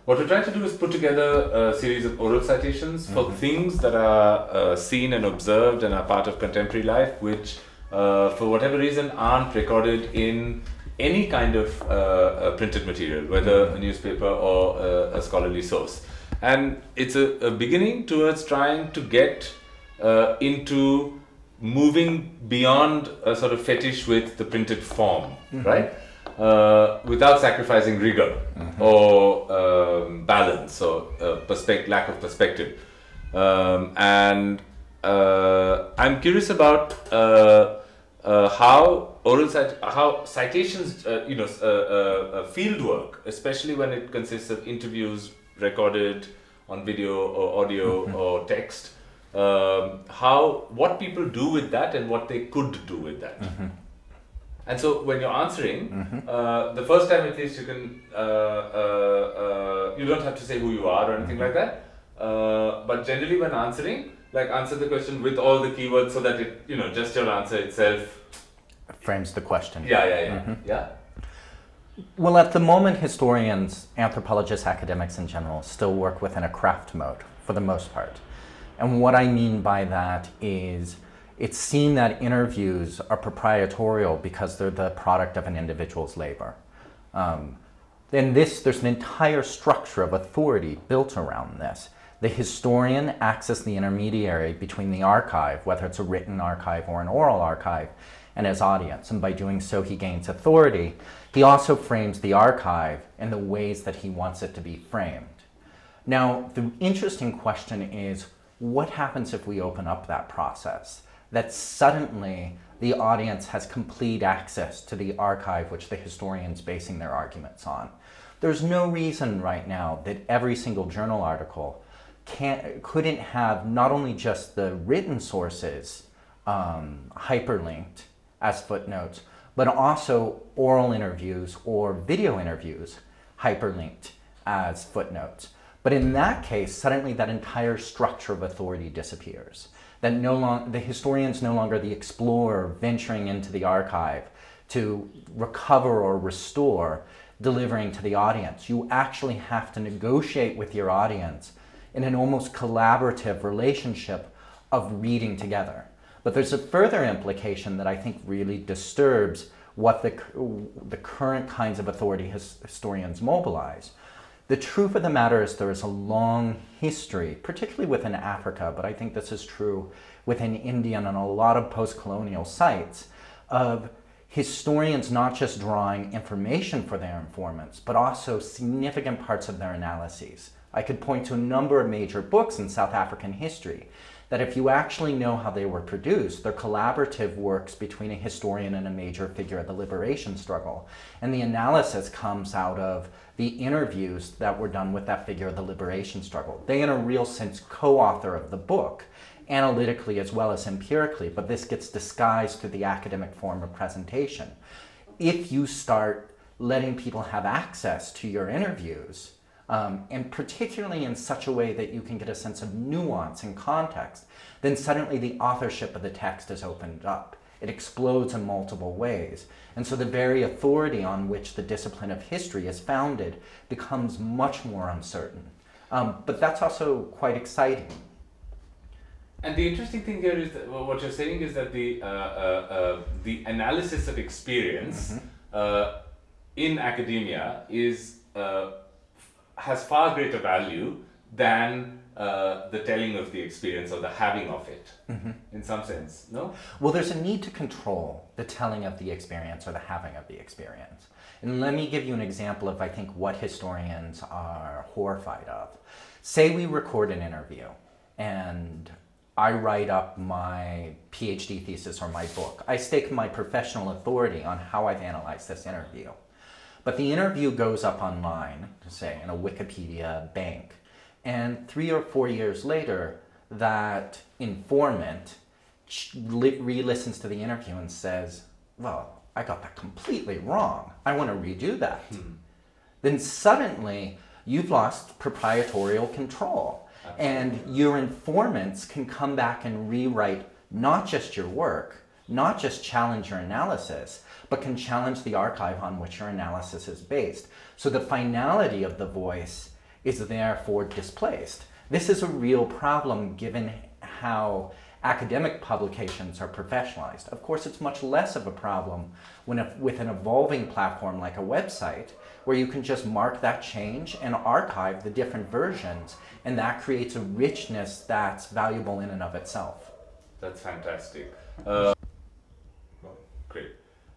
what we're trying to do is put together a series of oral citations for things that are seen and observed and are part of contemporary life, which for whatever reason aren't recorded in any kind of printed material, whether a newspaper or a scholarly source. And it's a beginning towards trying to get into moving beyond a sort of fetish with the printed form, right? Without sacrificing rigor or balance or lack of perspective. And I'm curious about how citations, field work, especially when it consists of interviews recorded on video or audio or text, what people do with that and what they could do with that. And so when you're answering, the first time at least you can, you don't have to say who you are or anything like that. But generally when answering, answer the question with all the keywords so that it, just your answer itself frames the question. Yeah. Well, at the moment, historians, anthropologists, academics in general, still work within a craft mode for the most part. And what I mean by that is it's seen that interviews are proprietorial because they're the product of an individual's labor. There's an entire structure of authority built around this. The historian acts as the intermediary between the archive, whether it's a written archive or an oral archive, and his audience. And by doing so, he gains authority. He also frames the archive in the ways that he wants it to be framed. Now, the interesting question is, what happens if we open up that process? That suddenly the audience has complete access to the archive which the historian's basing their arguments on. There's no reason right now that every single journal article couldn't have not only just the written sources hyperlinked as footnotes, but also oral interviews or video interviews hyperlinked as footnotes. But in that case, suddenly that entire structure of authority disappears. That the historian's no longer the explorer venturing into the archive to recover or restore, delivering to the audience. You actually have to negotiate with your audience in an almost collaborative relationship of reading together. But there's a further implication that I think really disturbs what the current kinds of authority historians mobilize. The truth of the matter is there is a long history, particularly within Africa, but I think this is true within India and a lot of post-colonial sites, of historians not just drawing information for their informants, but also significant parts of their analyses. I could point to a number of major books in South African history that if you actually know how they were produced, they're collaborative works between a historian and a major figure of the liberation struggle. And the analysis comes out of the interviews that were done with that figure of the liberation struggle. They, in a real sense, co-author of the book, analytically as well as empirically, but this gets disguised through the academic form of presentation. If you start letting people have access to your interviews, and particularly in such a way that you can get a sense of nuance and context, then suddenly the authorship of the text is opened up. It explodes in multiple ways. And so the very authority on which the discipline of history is founded becomes much more uncertain. But that's also quite exciting. And the interesting thing here is that what you're saying is that the analysis of experience in academia has far greater value than the telling of the experience or the having of it, in some sense, no? Well, there's a need to control the telling of the experience or the having of the experience. And let me give you an example of, I think, what historians are horrified of. Say we record an interview and I write up my PhD thesis or my book. I stake my professional authority on how I've analyzed this interview. But the interview goes up online, say in a Wikipedia bank, and 3 or 4 years later, that informant re-listens to the interview and says, well, I got that completely wrong. I want to redo that. Then suddenly, you've lost proprietorial control. Absolutely. And your informants can come back and rewrite not just your work, not just challenge your analysis, but can challenge the archive on which your analysis is based. So the finality of the voice is therefore displaced. This is a real problem given how academic publications are professionalized. Of course, it's much less of a problem with an evolving platform like a website, where you can just mark that change and archive the different versions, and that creates a richness that's valuable in and of itself. That's fantastic. Great.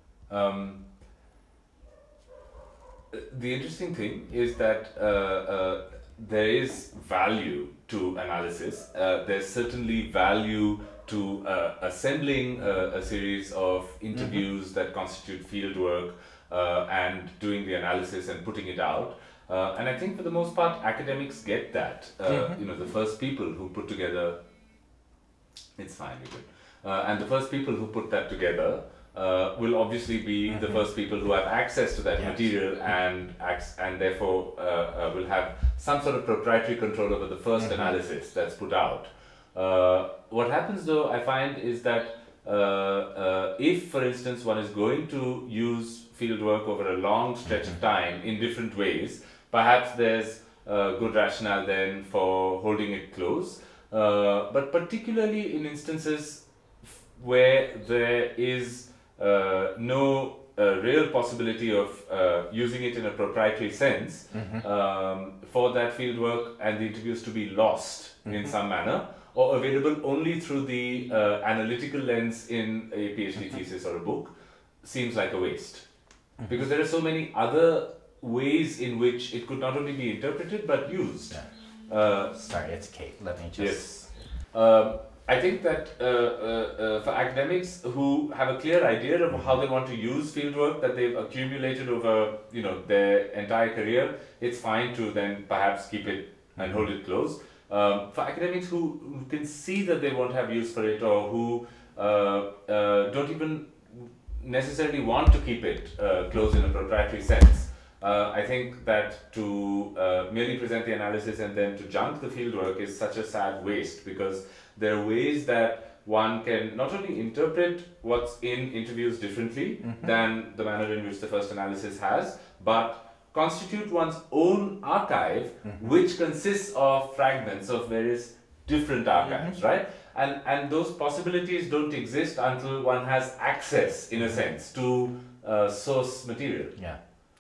The interesting thing is that there is value to analysis. There's certainly value to assembling a series of interviews that constitute fieldwork and doing the analysis and putting it out. And I think for the most part, academics get that. The first people who put together, it's fine, we good. And the first people who put that together will obviously be the first people who have access to that material and therefore will have some sort of proprietary control over the first analysis that's put out. What happens though, I find, is that if, for instance, one is going to use fieldwork over a long stretch of time in different ways, perhaps there's good rationale then for holding it close. But particularly in instances where there is no real possibility of using it in a proprietary sense, for that fieldwork and the interviews to be lost in some manner, or available only through the analytical lens in a PhD thesis or a book, seems like a waste. Because there are so many other ways in which it could not only be interpreted but used. Sorry, it's Kate. Let me just... Yes. I think that for academics who have a clear idea of how they want to use fieldwork that they've accumulated over their entire career, it's fine to then perhaps keep it and hold it close. For academics who can see that they won't have use for it, or who don't even necessarily want to keep it close in a proprietary sense, I think that to merely present the analysis and then to junk the fieldwork is such a sad waste, because there are ways that one can not only interpret what's in interviews differently than the manner in which the first analysis has, but constitute one's own archive, which consists of fragments of various different archives, right? And those possibilities don't exist until one has access, in a sense, to source material. Yeah.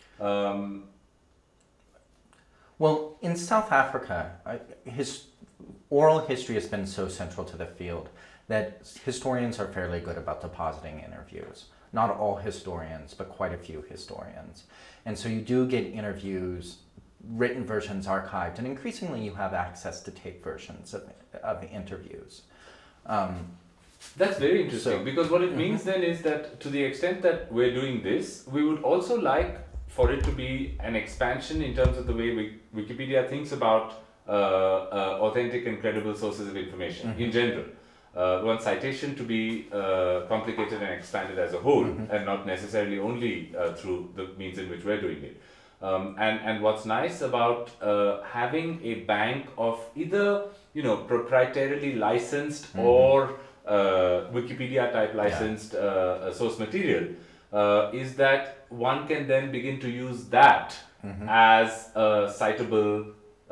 Well, in South Africa, oral history has been so central to the field that historians are fairly good about depositing interviews. Not all historians, but quite a few historians. And so you do get interviews, written versions archived, and increasingly you have access to tape versions of interviews. That's very interesting, because what it means then is that to the extent that we're doing this, we would also like for it to be an expansion in terms of the way Wikipedia thinks about authentic and credible sources of information in general. We want citation to be complicated and expanded as a whole, and not necessarily only through the means in which we're doing it. And what's nice about having a bank of either proprietarily licensed or Wikipedia type licensed source material is that one can then begin to use that as a citable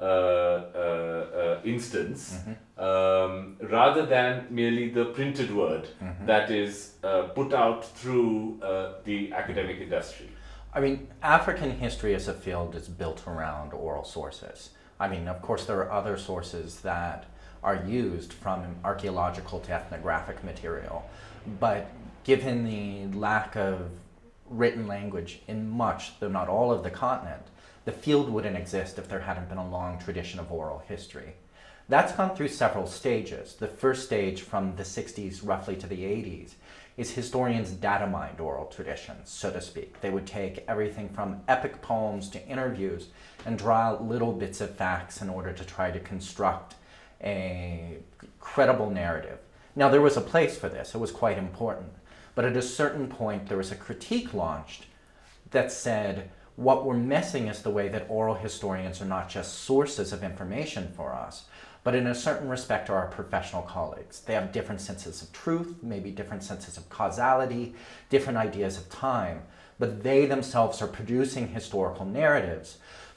instance, rather than merely the printed word that is put out through the academic industry. I mean, African history as a field is built around oral sources. I mean, of course, there are other sources that are used, from archaeological to ethnographic material, but given the lack of written language in much, though not all, of the continent, the field wouldn't exist if there hadn't been a long tradition of oral history. That's gone through several stages. The first stage, from the 60s roughly to the 80s, is historians data mined oral traditions, so to speak. They would take everything from epic poems to interviews and draw out little bits of facts in order to try to construct a credible narrative. Now, there was a place for this. It was quite important. But at a certain point, there was a critique launched that said, what we're missing is the way that oral historians are not just sources of information for us, but in a certain respect are our professional colleagues. They have different senses of truth, maybe different senses of causality, different ideas of time, but they themselves are producing historical narratives.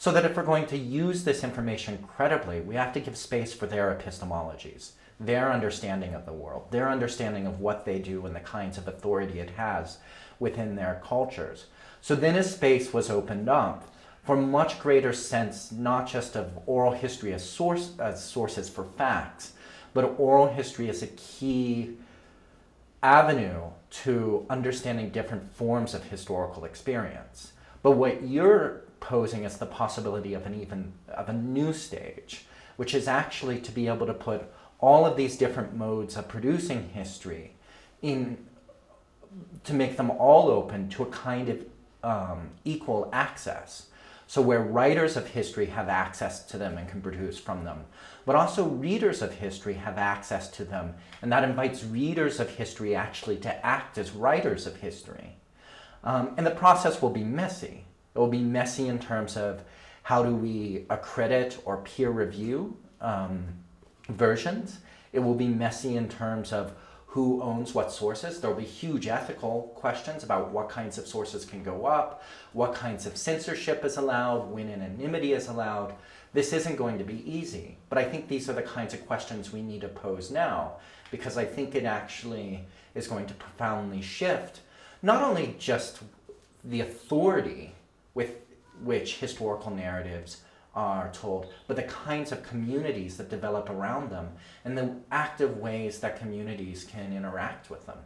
So that if we're going to use this information credibly, we have to give space for their epistemologies, their understanding of the world, their understanding of what they do and the kinds of authority it has within their cultures. So then a space was opened up for much greater sense, not just of oral history as sources for facts, but oral history as a key avenue to understanding different forms of historical experience. But what you're posing as the possibility of a new stage, which is actually to be able to put all of these different modes of producing history in, to make them all open to a kind of equal access. So where writers of history have access to them and can produce from them, but also readers of history have access to them, and that invites readers of history actually to act as writers of history. And the process will be messy. It will be messy in terms of how do we accredit or peer review versions. It will be messy in terms of who owns what sources. There will be huge ethical questions about what kinds of sources can go up, what kinds of censorship is allowed, when anonymity is allowed. This isn't going to be easy, but I think these are the kinds of questions we need to pose now, because I think it actually is going to profoundly shift not only just the authority with which historical narratives are told, but the kinds of communities that develop around them and the active ways that communities can interact with them.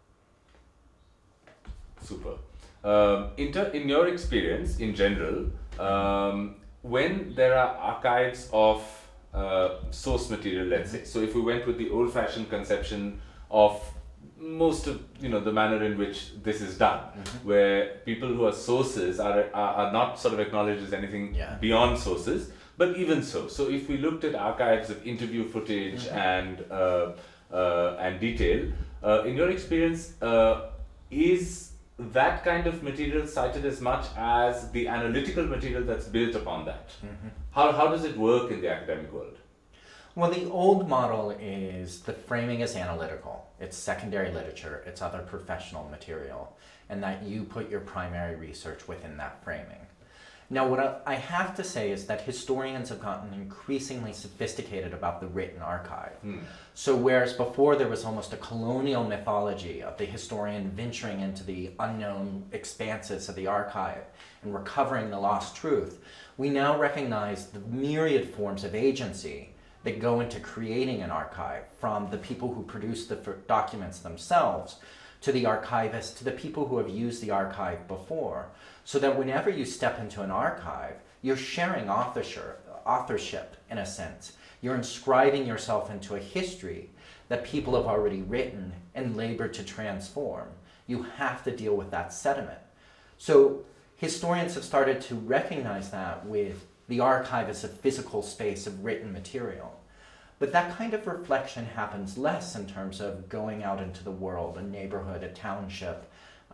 Super. In your experience, in general, when there are archives of source material, let's say, so if we went with the old-fashioned conception of most of the manner in which this is done, where people who are sources are not sort of acknowledged as anything beyond sources, but even so if we looked at archives of interview footage and detail, in your experience, is that kind of material cited as much as the analytical material that's built upon that? How does it work in the academic world? Well, the old model is the framing is analytical. It's secondary literature, it's other professional material, and that you put your primary research within that framing. Now, what I have to say is that historians have gotten increasingly sophisticated about the written archive. So whereas before there was almost a colonial mythology of the historian venturing into the unknown expanses of the archive and recovering the lost truth, we now recognize the myriad forms of agency that go into creating an archive, from the people who produce the documents themselves, to the archivists, to the people who have used the archive before, so that whenever you step into an archive, you're sharing authorship in a sense. You're inscribing yourself into a history that people have already written and labored to transform. You have to deal with that sediment. So historians have started to recognize that with the archive as a physical space of written material. But that kind of reflection happens less in terms of going out into the world, a neighborhood, a township,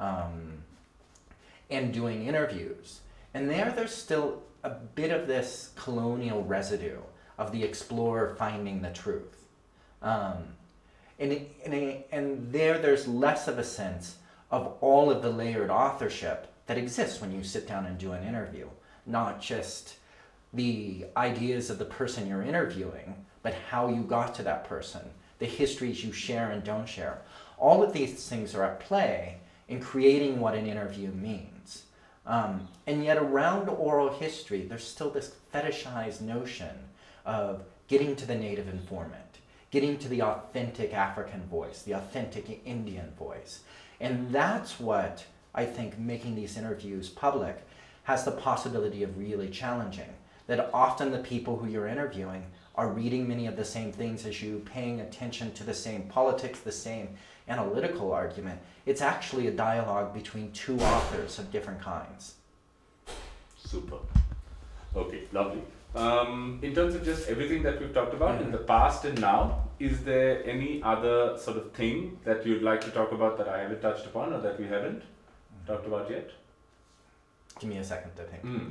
and doing interviews. And there's still a bit of this colonial residue of the explorer finding the truth. And there's less of a sense of all of the layered authorship that exists when you sit down and do an interview. Not just the ideas of the person you're interviewing, but how you got to that person, the histories you share and don't share. All of these things are at play in creating what an interview means. And yet around oral history, there's still this fetishized notion of getting to the native informant, getting to the authentic African voice, the authentic Indian voice. And that's what I think making these interviews public has the possibility of really challenging. That often the people who you're interviewing are reading many of the same things as you, paying attention to the same politics, the same analytical argument. It's actually a dialogue between two authors of different kinds. Super. Okay, lovely. In terms of just everything that we've talked about in the past and now, is there any other sort of thing that you'd like to talk about that I haven't touched upon or that we haven't talked about yet? Give me a second to think.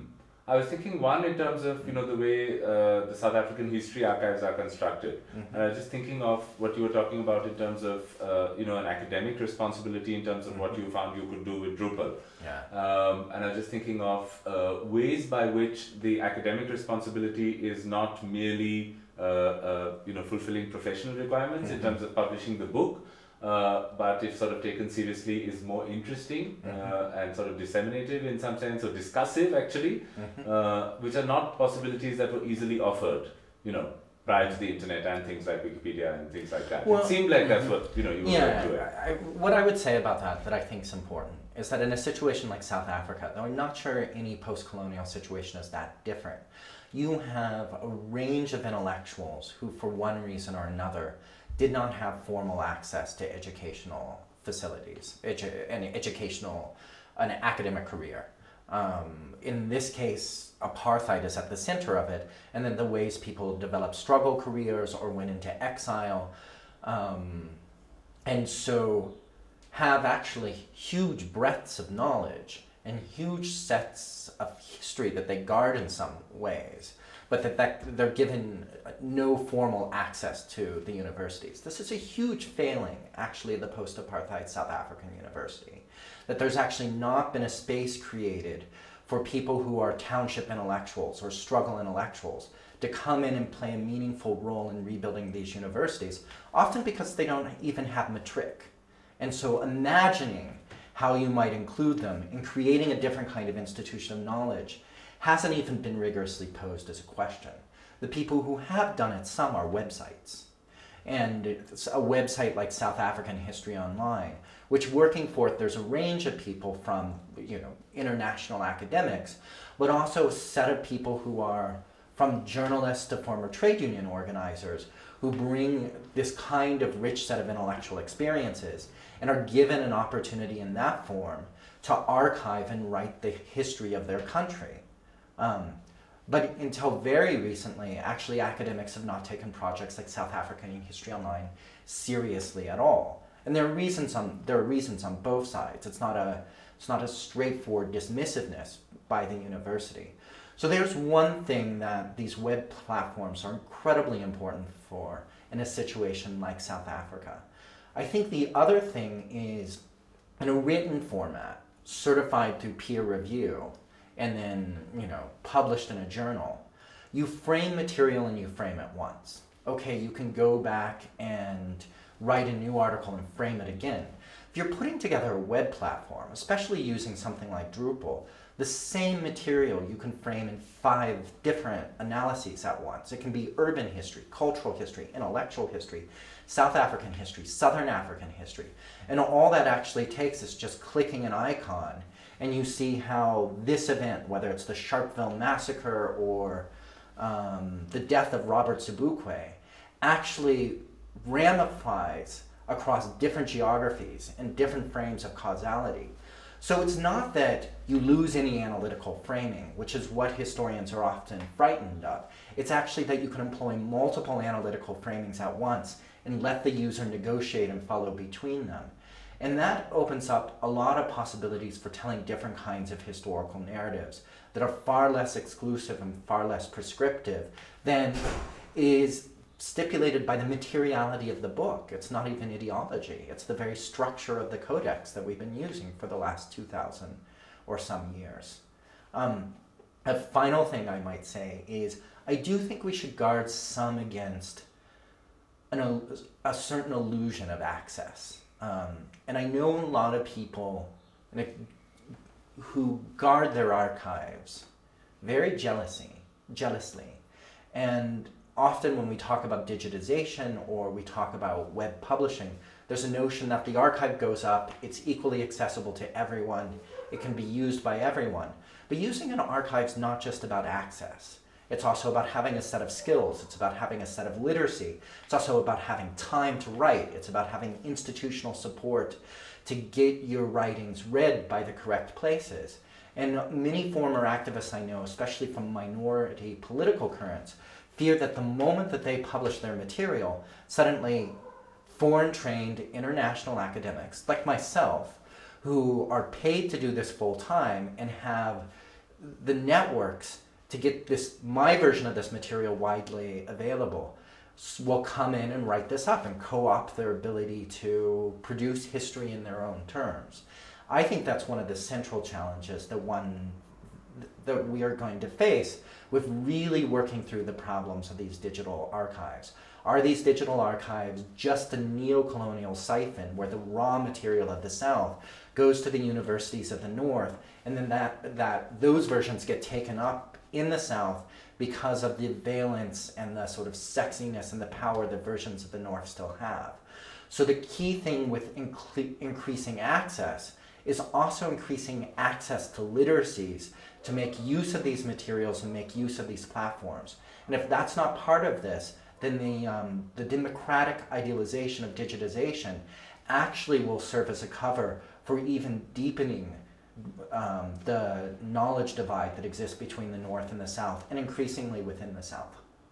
I was thinking one in terms of the way the South African history archives are constructed, and I was just thinking of what you were talking about in terms of an academic responsibility in terms of what you found you could do with Drupal. Yeah. And I was just thinking of ways by which the academic responsibility is not merely fulfilling professional requirements in terms of publishing the book. But if sort of taken seriously is more interesting and sort of disseminative in some sense, or discussive actually, which are not possibilities that were easily offered, prior to the internet and things like Wikipedia and things like that. Well, it seemed like that's what you were going to. What I would say about that I think is important is that in a situation like South Africa, though I'm not sure any post-colonial situation is that different, you have a range of intellectuals who, for one reason or another, did not have formal access to educational facilities, an academic career. In this case, apartheid is at the center of it, and then the ways people developed struggle careers or went into exile, and so have actually huge breadths of knowledge and huge sets of history that they guard in some ways, but that they're given no formal access to the universities. This is a huge failing, actually, of the post-apartheid South African university, that there's actually not been a space created for people who are township intellectuals or struggle intellectuals to come in and play a meaningful role in rebuilding these universities, often because they don't even have matric. And so imagining how you might include them in creating a different kind of institution of knowledge hasn't even been rigorously posed as a question. The people who have done it, some are websites. And it's a website like South African History Online, which working for it, there's a range of people from international academics, but also a set of people who are from journalists to former trade union organizers who bring this kind of rich set of intellectual experiences and are given an opportunity in that form to archive and write the history of their country. But until very recently, actually academics have not taken projects like South African History Online seriously at all. And there are reasons on both sides. It's not a straightforward dismissiveness by the university. So there's one thing that these web platforms are incredibly important for in a situation like South Africa. I think the other thing is, in a written format, certified through peer review, and then published in a journal, you frame material and you frame it once. Okay, you can go back and write a new article and frame it again. If you're putting together a web platform, especially using something like Drupal, the same material you can frame in 5 different analyses at once. It can be urban history, cultural history, intellectual history, South African history, Southern African history. And all that actually takes is just clicking an icon, and you see how this event, whether it's the Sharpeville massacre or the death of Robert Sobukwe, actually ramifies across different geographies and different frames of causality. So it's not that you lose any analytical framing, which is what historians are often frightened of. It's actually that you can employ multiple analytical framings at once and let the user negotiate and follow between them. And that opens up a lot of possibilities for telling different kinds of historical narratives that are far less exclusive and far less prescriptive than is stipulated by the materiality of the book. It's not even ideology. It's the very structure of the codex that we've been using for the last 2,000 or some years. A final thing I might say is I do think we should guard some against a certain illusion of access. And I know a lot of people who guard their archives very jealously. And often when we talk about digitization or we talk about web publishing, there's a notion that the archive goes up, it's equally accessible to everyone, it can be used by everyone. But using an archive is not just about access. It's also about having a set of skills. It's about having a set of literacy. It's also about having time to write. It's about having institutional support to get your writings read by the correct places. And many former activists I know, especially from minority political currents, fear that the moment that they publish their material, suddenly foreign-trained international academics, like myself, who are paid to do this full-time and have the networks to get my version of this material widely available will come in and write this up and co-opt their ability to produce history in their own terms. I think that's one of the central challenges that we are going to face with really working through the problems of these digital archives. Are these digital archives just a neo-colonial siphon where the raw material of the South goes to the universities of the North, and then that those versions get taken up in the South because of the valence and the sort of sexiness and the power that versions of the North still have? So the key thing with increasing access is also increasing access to literacies to make use of these materials and make use of these platforms. And if that's not part of this, then the democratic idealization of digitization actually will serve as a cover for even deepening the knowledge divide that exists between the North and the South, and increasingly within the South.